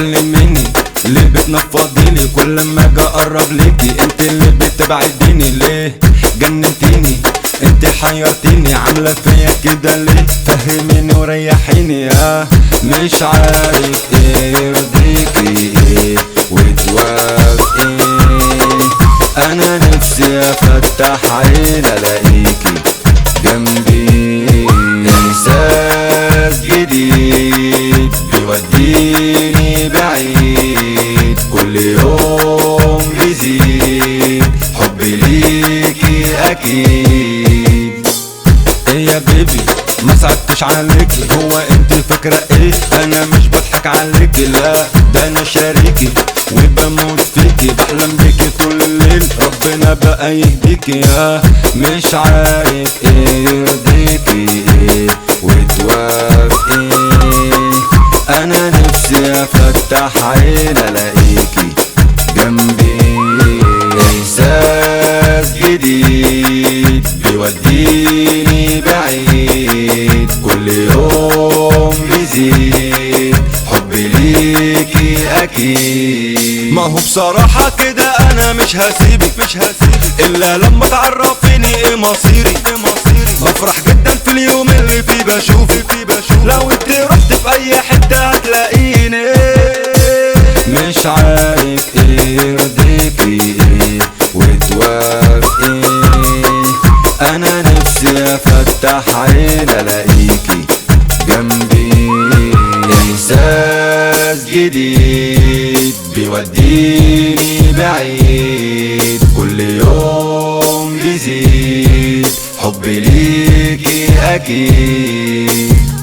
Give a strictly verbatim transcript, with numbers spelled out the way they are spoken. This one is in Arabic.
بتكلميني ليه بتنفضيني؟ كل ما اجي اقرب ليكي انت اللي بتبعديني. ليه جننتيني انت حيرتيني؟ عامله فيا كده ليه؟ فهميني وريحيني. يا مش عارف ايه يرضيكي ايه وتوافقي. انا نفسي افتح عين الاقيكي جنبي. احساس جديد بيوديني بعيد، كل يوم بيزيد حبي ليكي اكيد. ايه يا بيبي ما صعبتش عليكي؟ هو انت فاكره ايه انا مش بضحك عليكي؟ لا ده انا شريكي وبموت فيكي، بحلم بيكي طول الليل، ربنا بقى يهديكي. يا مش عارف ايه يرضيكي ايه وتوافقي. انا نفسي افتح عين الاقيكي جنبي. احساس جديد بيوديني بعيد، كل يوم بيزيد حبي ليكي اكيد. ما هو بصراحة كده انا مش هسيبك مش هسيبك الا لما تعرفيني ايه مصيري ايه مصيري. بفرح جدا في اليوم اللي فيه بشوفك فيه بشوف، لو انت رحت في اي حتة هتلاقيني. مش عارف ايه يرضيكي ايه وتوافقي. انا نفسي افتح عين الاقيكي جنبي. احساس جديد بيوديني بعيد، كل يوم بيزيد حبي ليكي اكيد.